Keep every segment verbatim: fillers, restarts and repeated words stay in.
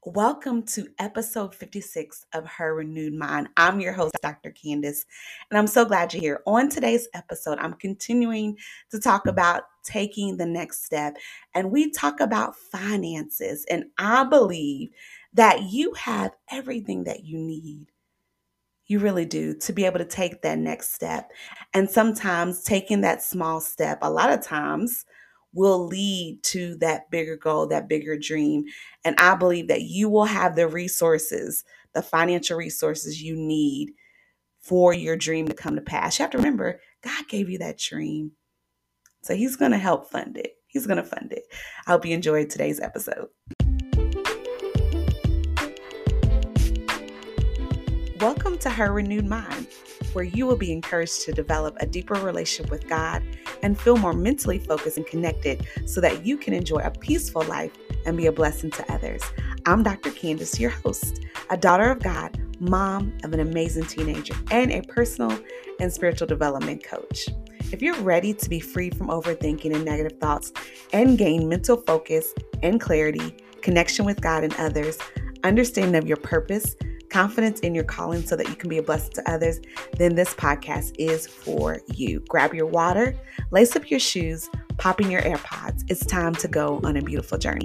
Welcome to episode fifty-six of Her Renewed Mind. I'm your host, Doctor Candace, and I'm so glad you're here. On today's episode, I'm continuing to talk about taking the next step, and we talk about finances. And I believe that you have everything that you need. You really do, to be able to take that next step. And sometimes taking that small step, a lot of times, will lead to that bigger goal, that bigger dream. And I believe that you will have the resources, the financial resources you need for your dream to come to pass. You have to remember, God gave you that dream. So He's going to help fund it. He's going to fund it. I hope you enjoyed today's episode. Welcome to Her Renewed Mind, where you will be encouraged to develop a deeper relationship with God and feel more mentally focused and connected so that you can enjoy a peaceful life and be a blessing to others. I'm Doctor Candace, your host, a daughter of God, mom of an amazing teenager, and a personal and spiritual development coach. If you're ready to be free from overthinking and negative thoughts and gain mental focus and clarity, connection with God and others, understanding of your purpose, confidence in your calling so that you can be a blessing to others, then this podcast is for you. Grab your water, lace up your shoes, pop in your AirPods. It's time to go on a beautiful journey.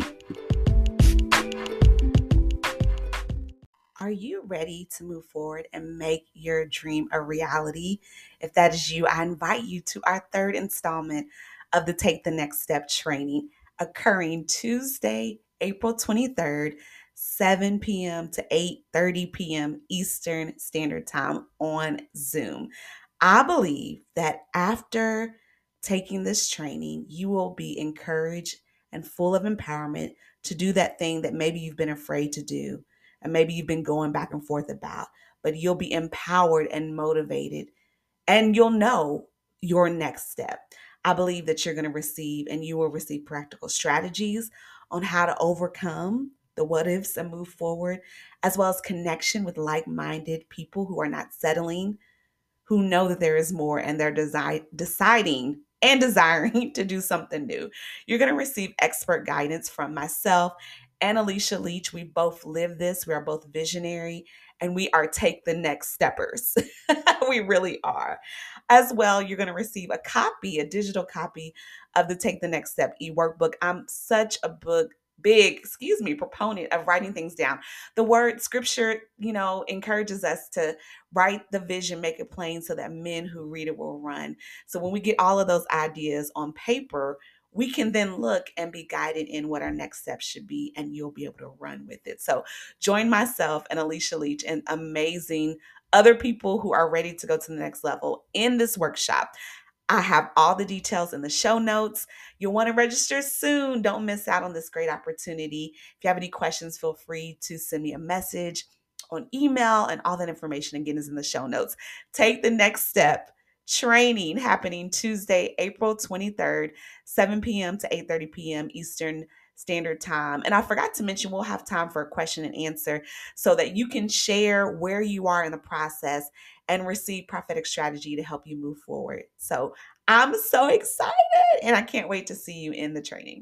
Are you ready to move forward and make your dream a reality? If that is you, I invite you to our third installment of the Take the Next Step training, occurring Tuesday, April twenty-third, seven p.m. to eight thirty p.m. Eastern Standard Time on Zoom. I believe that after taking this training, you will be encouraged and full of empowerment to do that thing that maybe you've been afraid to do and maybe you've been going back and forth about, but you'll be empowered and motivated, and you'll know your next step. I believe that you're going to receive and you will receive practical strategies on how to overcome the what ifs and move forward, as well as connection with like-minded people who are not settling, who know that there is more and they're desi- deciding and desiring to do something new. You're going to receive expert guidance from myself and Alicia Leach. We both live this. We are both visionary and we are take the next steppers. We really are. As well, you're going to receive a copy, a digital copy of the Take the Next Step e-workbook. I'm such a book big, excuse me, proponent of writing things down. The word scripture, you know, encourages us to write the vision, make it plain so that men who read it will run. So when we get all of those ideas on paper, we can then look and be guided in what our next steps should be, and you'll be able to run with it. So join myself and Alicia Leach and amazing other people who are ready to go to the next level in this workshop. I have all the details in the show notes. You'll want to register soon. Don't miss out on this great opportunity. If you have any questions, feel free to send me a message on email, and all that information again is in the show notes. Take the Next Step training happening Tuesday, April twenty-third, seven p.m. to eight thirty p.m. Eastern Standard Time. And I forgot to mention, we'll have time for a question and answer so that you can share where you are in the process and receive prophetic strategy to help you move forward. So I'm so excited and I can't wait to see you in the training.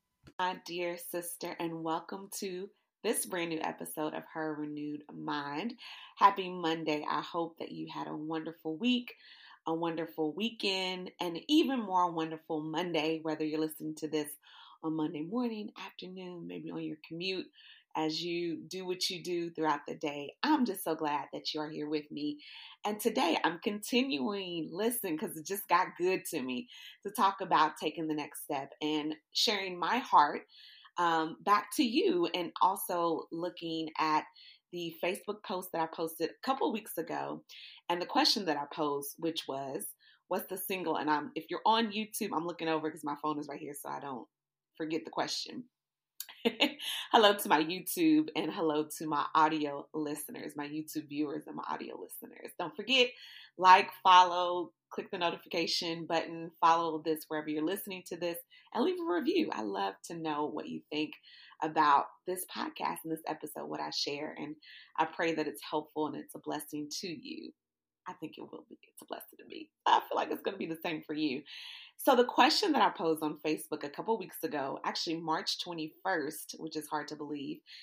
My dear sister, and welcome to this brand new episode of Her Renewed Mind. Happy Monday. I hope that you had a wonderful week, a wonderful weekend, and even more wonderful Monday, whether you're listening to this on Monday morning, afternoon, maybe on your commute, as you do what you do throughout the day. I'm just so glad that you are here with me. And today I'm continuing, listen, because it just got good to me, to talk about taking the next step and sharing my heart um, back to you, and also looking at the Facebook post that I posted a couple weeks ago, and the question that I posed, which was, what's the single? And I'm, if you're on YouTube, I'm looking over because my phone is right here so I don't forget the question. Hello to my YouTube and hello to my audio listeners, my YouTube viewers and my audio listeners. Don't forget, like, follow, click the notification button, follow this wherever you're listening to this, and leave a review. I love to know what you think about this podcast and this episode, what I share, and I pray that it's helpful and it's a blessing to you. I think it will be. It's a blessing to me. I feel like it's going to be the same for you. So the question that I posed on Facebook a couple weeks ago, actually March twenty-first, which is hard to believe,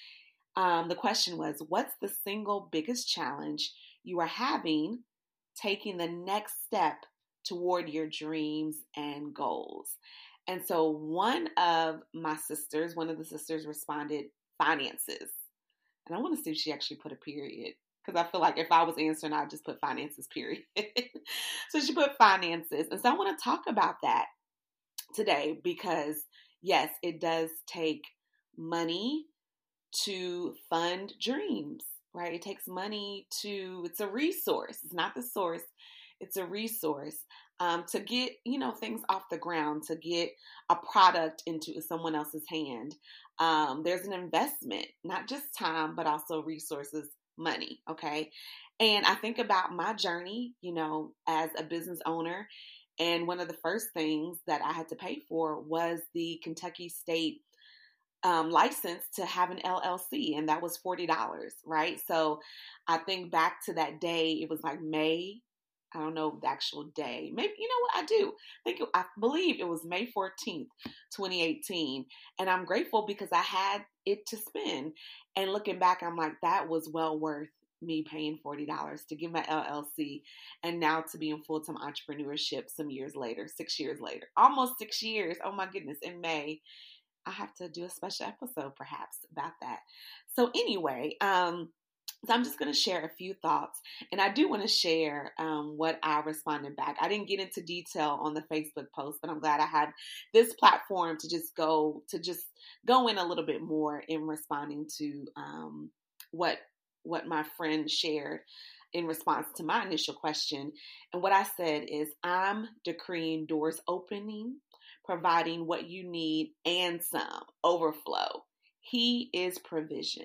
Um, the question was, what's the single biggest challenge you are having taking the next step toward your dreams and goals? And so one of my sisters, one of the sisters responded, finances. And I want to see if she actually put a period, because I feel like if I was answering, I'd just put finances, period. So she put finances. And so I want to talk about that today because, yes, it does take money to fund dreams, right? It takes money to, it's a resource. It's not the source. It's a resource um, to get, you know, things off the ground, to get a product into someone else's hand. Um, there's an investment, not just time, but also resources, money. Okay. And I think about my journey, you know, as a business owner. And one of the first things that I had to pay for was the Kentucky State Um, license to have an L L C, and that was forty dollars, right? So I think back to that day, it was like May, I don't know the actual day. Maybe, you know what, I do. I think, it, I believe it was May fourteenth, twenty eighteen. And I'm grateful because I had it to spend. And looking back, I'm like, that was well worth me paying forty dollars to get my L L C and now to be in full-time entrepreneurship some years later, six years later, almost six years. Oh my goodness, in May. I have to do a special episode perhaps about that. So anyway, um, so I'm just going to share a few thoughts, and I do want to share um, what I responded back. I didn't get into detail on the Facebook post, but I'm glad I had this platform to just go to just go in a little bit more in responding to um, what what my friend shared in response to my initial question. And what I said is, I'm decreeing doors opening, providing what you need and some, overflow. He is provision.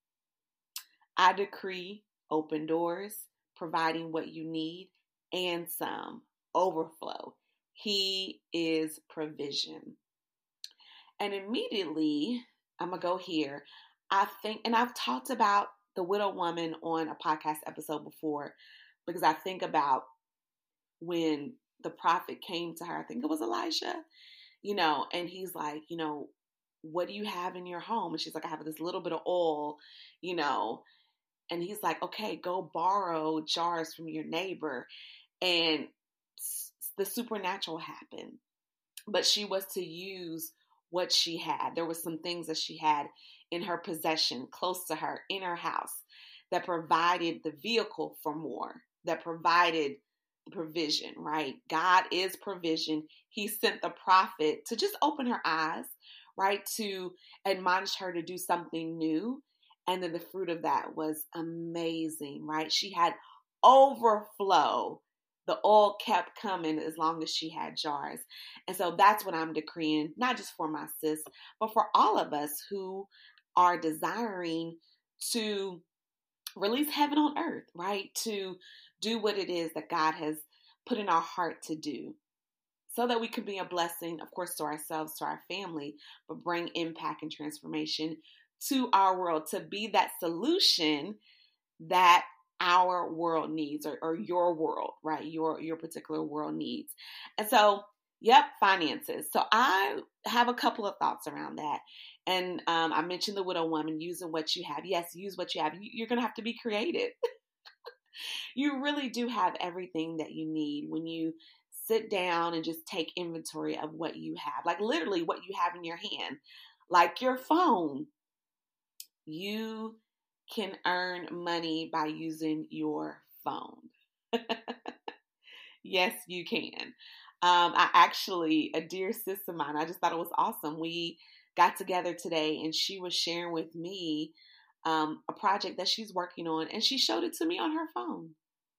I decree open doors, providing what you need and some, overflow. He is provision. And immediately, I'm going to go here. I think, and I've talked about the widow woman on a podcast episode before, because I think about when the prophet came to her, I think it was Elijah, you know, and he's like, you know, what do you have in your home? And she's like, I have this little bit of oil, you know, and he's like, okay, go borrow jars from your neighbor. And the supernatural happened, but she was to use what she had. There was some things that she had in her possession, close to her, in her house, that provided the vehicle for more, that provided the provision, right? God is provision. He sent the prophet to just open her eyes, right? To admonish her to do something new. And then the fruit of that was amazing, right? She had overflow. The oil kept coming as long as she had jars. And so that's what I'm decreeing, not just for my sis, but for all of us who are desiring to release heaven on earth, right? To do what it is that God has put in our heart to do, so that we can be a blessing, of course, to ourselves, to our family, but bring impact and transformation to our world, to be that solution that our world needs, or, or your world, right? Your, your particular world needs. And so, yep, finances. So I have a couple of thoughts around that. And um, I mentioned the widow woman, using what you have. Yes, use what you have. You're going to have to be creative. You really do have everything that you need when you sit down and just take inventory of what you have. Like literally what you have in your hand, like your phone. You can earn money by using your phone. Yes, you can. Um, I actually, a dear sis of mine, I just thought it was awesome. We got together today and she was sharing with me um, a project that she's working on, and she showed it to me on her phone.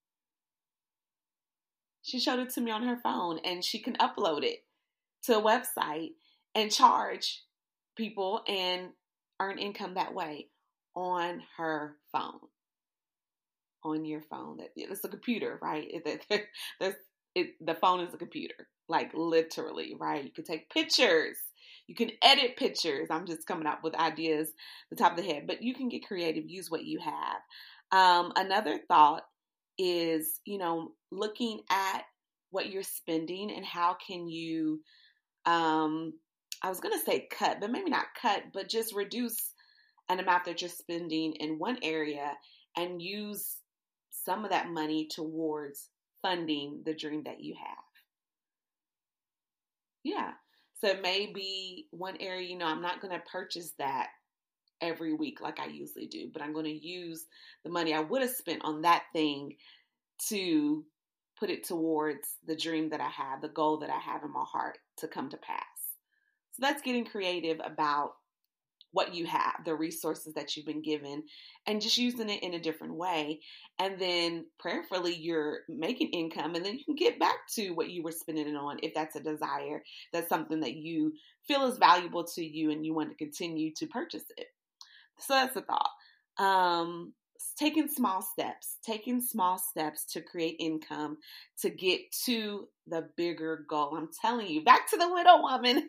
She showed it to me on her phone, and she can upload it to a website and charge people and earn income that way on her phone. On your phone. It's a computer, right? It, there's, it, the phone is a computer, like literally, right? You can take pictures. You can edit pictures. I'm just coming up with ideas at the top of the head, but you can get creative, use what you have. Um, another thought is, you know, looking at what you're spending and how can you, um, I was going to say cut, but maybe not cut, but just reduce an amount that you're spending in one area and use some of that money towards funding the dream that you have. Yeah. So it may be one area, you know, I'm not going to purchase that every week like I usually do, but I'm going to use the money I would have spent on that thing to put it towards the dream that I have, the goal that I have in my heart to come to pass. So that's getting creative about what you have, the resources that you've been given, and just using it in a different way. And then prayerfully, you're making income, and then you can get back to what you were spending it on if that's a desire. That's something that you feel is valuable to you and you want to continue to purchase it. So that's the thought. Um, taking small steps, taking small steps to create income to get to the bigger goal. I'm telling you, back to the widow woman.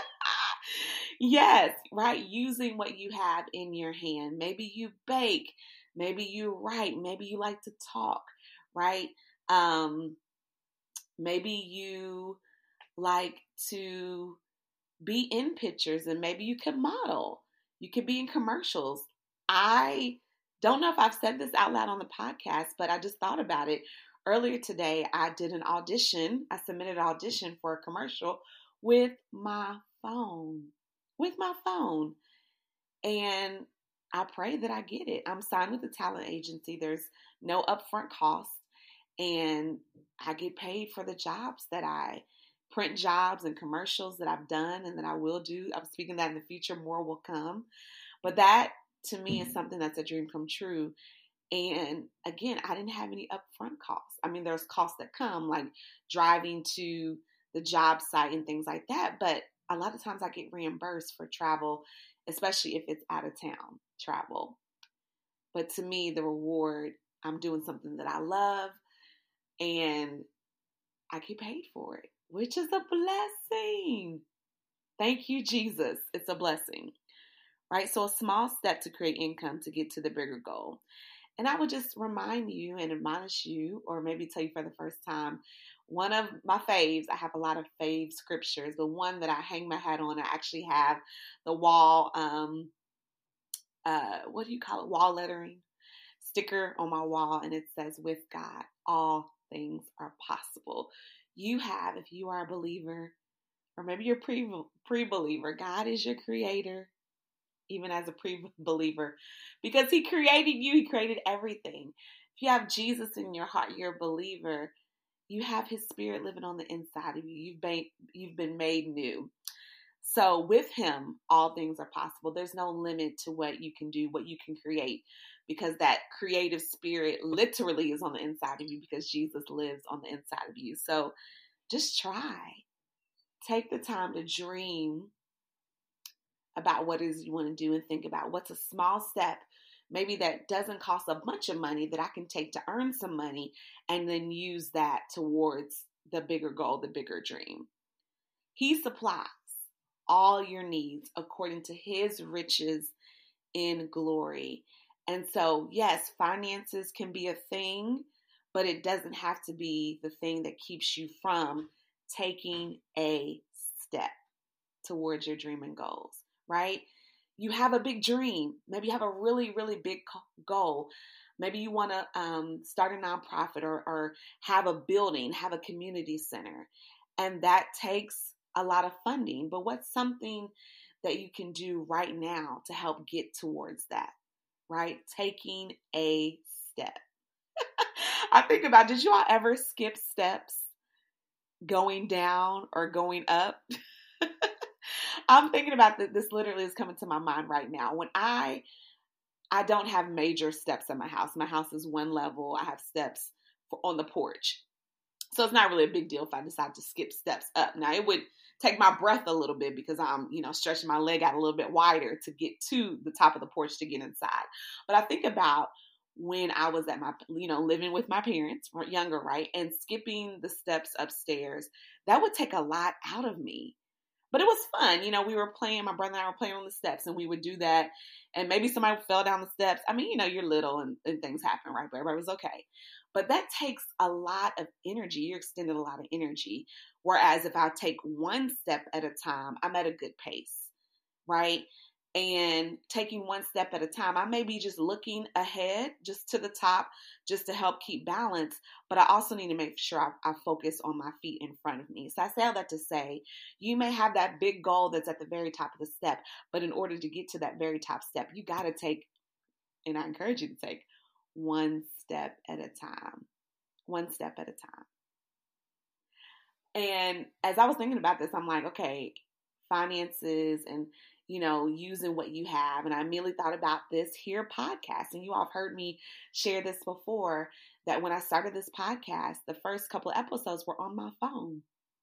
Yes, right. Using what you have in your hand. Maybe you bake. Maybe you write. Maybe you like to talk, right? Um, maybe you like to be in pictures, and maybe you could model. You could be in commercials. I don't know if I've said this out loud on the podcast, but I just thought about it. Earlier today, I did an audition. I submitted an audition for a commercial with my phone. With my phone. And I pray that I get it. I'm signed with a talent agency. There's no upfront cost. And I get paid for the jobs that I print jobs and commercials that I've done and that I will do. I'm speaking that in the future, more will come. But that to me is something that's a dream come true. And again, I didn't have any upfront costs. I mean, there's costs that come like driving to the job site and things like that. But a lot of times I get reimbursed for travel, especially if it's out of town travel. But to me, the reward, I'm doing something that I love and I get paid for it, which is a blessing. Thank you, Jesus. It's a blessing, right? So a small step to create income to get to the bigger goal. And I would just remind you and admonish you, or maybe tell you for the first time, one of my faves, I have a lot of fave scriptures, but one that I hang my hat on, I actually have the wall, um, uh, what do you call it? Wall lettering sticker on my wall. And it says, with God, all things are possible. You have, if you are a believer, or maybe you're pre, pre-believer, God is your creator, even as a pre-believer, because he created you. He created everything. If you have Jesus in your heart, you're a believer. You have his spirit living on the inside of you. You've been, you've been made new. So with him, all things are possible. There's no limit to what you can do, what you can create, because that creative spirit literally is on the inside of you because Jesus lives on the inside of you. So just try. Take the time to dream about what it is you want to do and think about what's a small step, maybe that doesn't cost a bunch of money that I can take to earn some money and then use that towards the bigger goal, the bigger dream. He supplies all your needs according to his riches in glory. And so, yes, finances can be a thing, but it doesn't have to be the thing that keeps you from taking a step towards your dream and goals, right? You have a big dream. Maybe you have a really, really big goal. Maybe you want to um, start a nonprofit or, or have a building, have a community center. And that takes a lot of funding. But what's something that you can do right now to help get towards that, right? Taking a step. I think about, did you all ever skip steps going down or going up? I'm thinking about this. This literally is coming to my mind right now. When I, I don't have major steps in my house. My house is one level. I have steps for, on the porch. So it's not really a big deal if I decide to skip steps up. Now it would take my breath a little bit because I'm, you know, stretching my leg out a little bit wider to get to the top of the porch to get inside. But I think about when I was at my, you know, living with my parents, younger, right? And skipping the steps upstairs, that would take a lot out of me. But it was fun. You know, we were playing, my brother and I were playing on the steps and we would do that. And maybe somebody fell down the steps. I mean, you know, you're little and, and things happen, right? But everybody was okay. But that takes a lot of energy. You're extending a lot of energy. Whereas if I take one step at a time, I'm at a good pace, right? and taking one step at a time. I may be just looking ahead, just to the top, just to help keep balance, but I also need to make sure I, I focus on my feet in front of me. So I say all that to say, you may have that big goal that's at the very top of the step, but in order to get to that very top step, you got to take, and I encourage you to take one step at a time, one step at a time. And as I was thinking about this, I'm like, okay, finances and, you know, using what you have. And I immediately thought about this here podcast. And you all have heard me share this before, that when I started this podcast, the first couple of episodes were on my phone.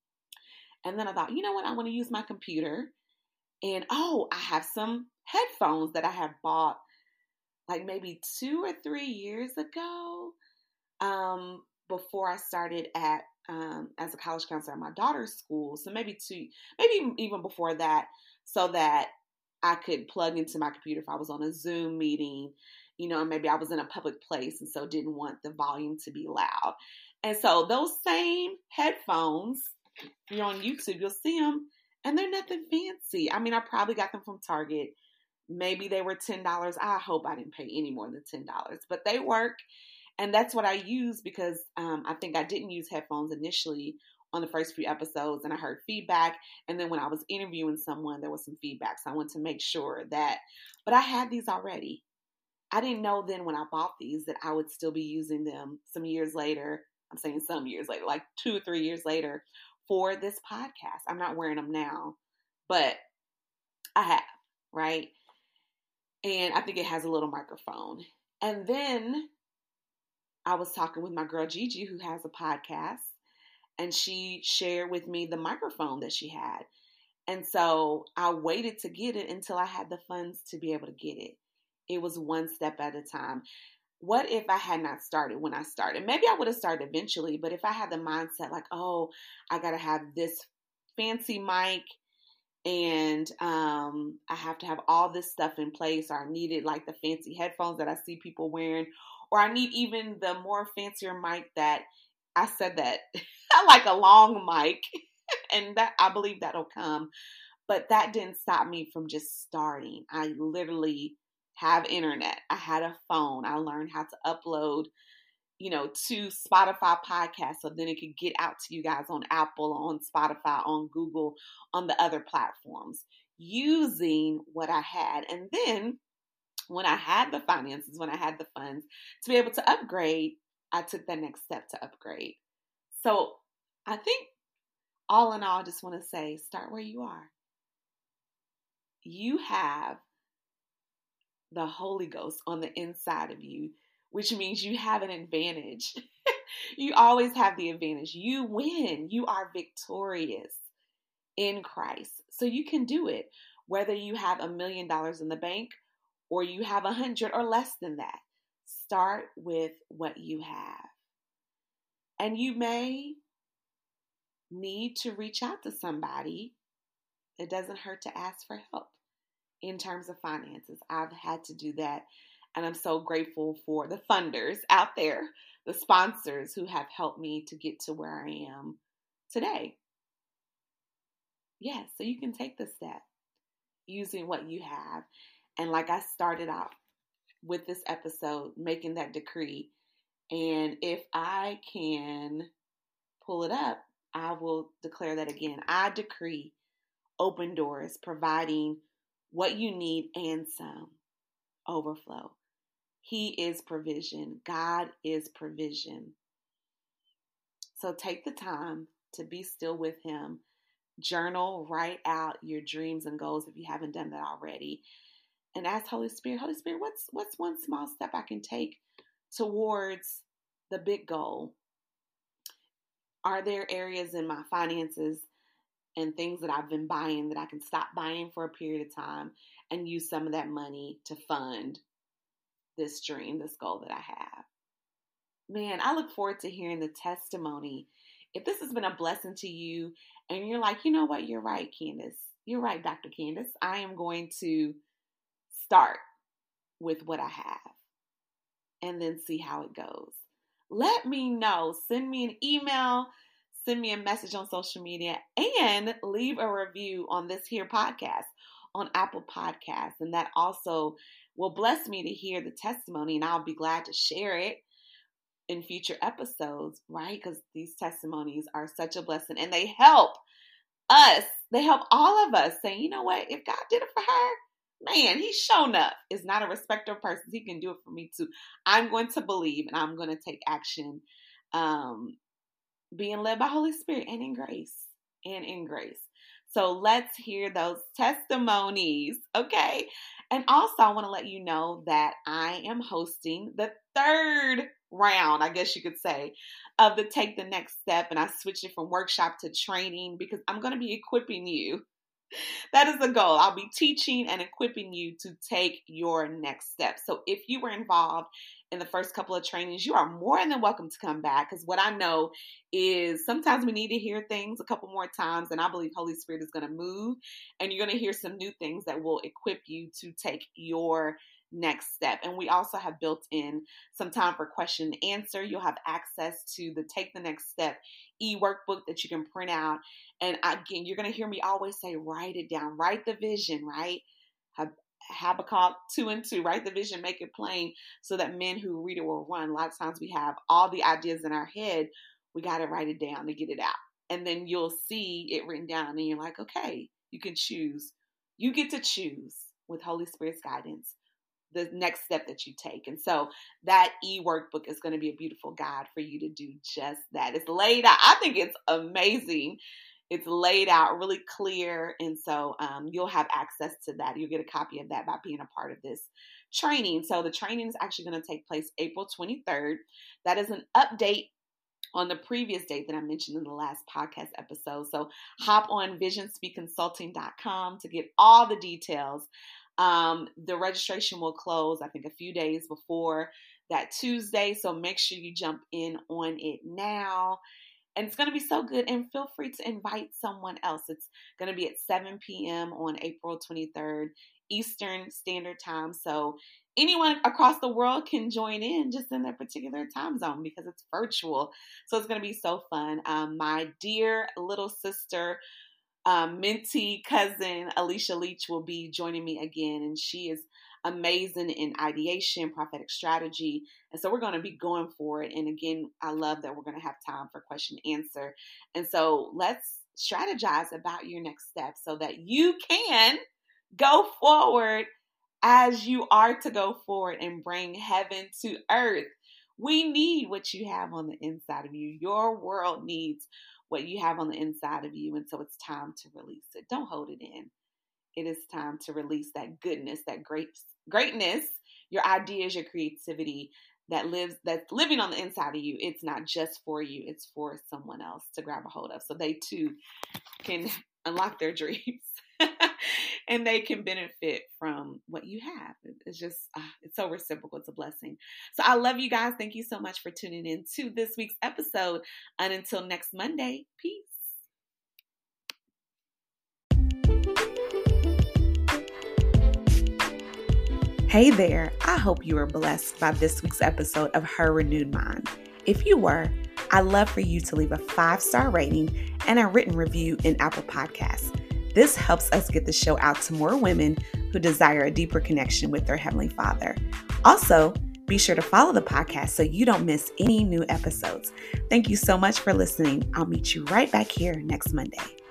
And then I thought, you know what? I want to use my computer. And oh, I have some headphones that I have bought like maybe two or three years ago, um, before I started at Um, as a college counselor at my daughter's school. So maybe two, maybe even before that, so that I could plug into my computer if I was on a Zoom meeting, you know, and maybe I was in a public place and so didn't want the volume to be loud. And so those same headphones, if you're on YouTube, you'll see them, and they're nothing fancy. I mean, I probably got them from Target. Maybe they were ten dollars. I hope I didn't pay any more than ten dollars, but they work. And that's what I use because um, I think I didn't use headphones initially on the first few episodes, and I heard feedback. And then when I was interviewing someone, there was some feedback. So I wanted to make sure that, but I had these already. I didn't know then when I bought these that I would still be using them some years later. I'm saying some years later, like two or three years later for this podcast. I'm not wearing them now, but I have, right? And I think it has a little microphone. And then I was talking with my girl Gigi, who has a podcast, and she shared with me the microphone that she had. And so I waited to get it until I had the funds to be able to get it. It was one step at a time. What if I had not started when I started? Maybe I would have started eventually, but if I had the mindset like, oh, I got to have this fancy mic and um, I have to have all this stuff in place, or I needed like the fancy headphones that I see people wearing, or I need even the more fancier mic that I said that I like a long mic, and that I believe that'll come. But that didn't stop me from just starting. I literally have internet. I had a phone. I learned how to upload, you know, to Spotify podcast, so then it could get out to you guys on Apple, on Spotify, on Google, on the other platforms, using what I had. And then when I had the finances, when I had the funds to be able to upgrade, I took that next step to upgrade. So I think all in all, I just want to say, start where you are. You have the Holy Ghost on the inside of you, which means you have an advantage. You always have the advantage. You win. You are victorious in Christ. So you can do it, whether you have a million dollars in the bank or you have a hundred or less than that. Start with what you have. And you may need to reach out to somebody. It doesn't hurt to ask for help in terms of finances. I've had to do that. And I'm so grateful for the funders out there, the sponsors who have helped me to get to where I am today. Yes, so you can take the step using what you have. And like I started out with this episode, making that decree. And if I can pull it up, I will declare that again. I decree open doors, providing what you need and some. Overflow. He is provision. God is provision. So take the time to be still with Him. Journal, write out your dreams and goals if you haven't done that already. And ask Holy Spirit, Holy Spirit, what's what's one small step I can take towards the big goal? Are there areas in my finances and things that I've been buying that I can stop buying for a period of time and use some of that money to fund this dream, this goal that I have? Man, I look forward to hearing the testimony. If this has been a blessing to you and you're like, you know what, you're right, Candace. You're right, Doctor Candace. I am going to start with what I have and then see how it goes. Let me know. Send me an email, send me a message on social media, and leave a review on this here podcast on Apple Podcasts. And that also will bless me to hear the testimony, and I'll be glad to share it in future episodes, right? Because these testimonies are such a blessing, and they help us. They help all of us say, you know what? If God did it for her, man, he's shown up. It's not a respecter of persons. He can do it for me too. I'm going to believe, and I'm going to take action, um, being led by Holy Spirit and in grace, and in grace. So let's hear those testimonies, okay? And also, I want to let you know that I am hosting the third round, I guess you could say, of the Take the Next Step. And I switched it from workshop to training because I'm going to be equipping you. That is the goal. I'll be teaching and equipping you to take your next step. So if you were involved in the first couple of trainings, you are more than welcome to come back, because what I know is sometimes we need to hear things a couple more times, and I believe Holy Spirit is going to move, and you're going to hear some new things that will equip you to take your next step. And we also have built in some time for question and answer. You'll have access to the Take the Next Step e-workbook that you can print out. And again, you're going to hear me always say, write it down, write the vision, right? Habakkuk two and two, write the vision, make it plain, so that men who read it will run. A lot of times we have all the ideas in our head. We got to write it down to get it out. And then you'll see it written down, and you're like, okay, you can choose. You get to choose with Holy Spirit's guidance the next step that you take. And so that e-workbook is going to be a beautiful guide for you to do just that. It's laid out. I think it's amazing. It's laid out really clear. And so um, you'll have access to that. You'll get a copy of that by being a part of this training. So the training is actually going to take place April twenty-third. That is an update on the previous date that I mentioned in the last podcast episode. So hop on vision speak consulting dot com to get all the details. Um, the registration will close, I think, a few days before that Tuesday. So make sure you jump in on it now. And it's going to be so good. And feel free to invite someone else. It's going to be at seven p.m. on April twenty-third, Eastern Standard Time. So anyone across the world can join in just in their particular time zone because it's virtual. So it's going to be so fun. Um, my dear little sister, Um, mentee cousin Alicia Leach will be joining me again, and she is amazing in ideation, prophetic strategy, and so we're going to be going for it. And again, I love that we're going to have time for question and answer, and so let's strategize about your next step so that you can go forward as you are to go forward and bring heaven to earth. We need what you have on the inside of you. Your world needs what you have on the inside of you. And so it's time to release it. Don't hold it in. It is time to release that goodness, that great greatness, your ideas, your creativity that lives, that's living on the inside of you. It's not just for you. It's for someone else to grab a hold of so they too can unlock their dreams and they can benefit from what you have. It's just, uh, it's so reciprocal. It's a blessing. So I love you guys. Thank you so much for tuning in to this week's episode. And until next Monday, peace. Hey there. I hope you were blessed by this week's episode of Her Renewed Mind. If you were, I'd love for you to leave a five-star rating and a written review in Apple Podcasts. This helps us get the show out to more women who desire a deeper connection with their Heavenly Father. Also, be sure to follow the podcast so you don't miss any new episodes. Thank you so much for listening. I'll meet you right back here next Monday.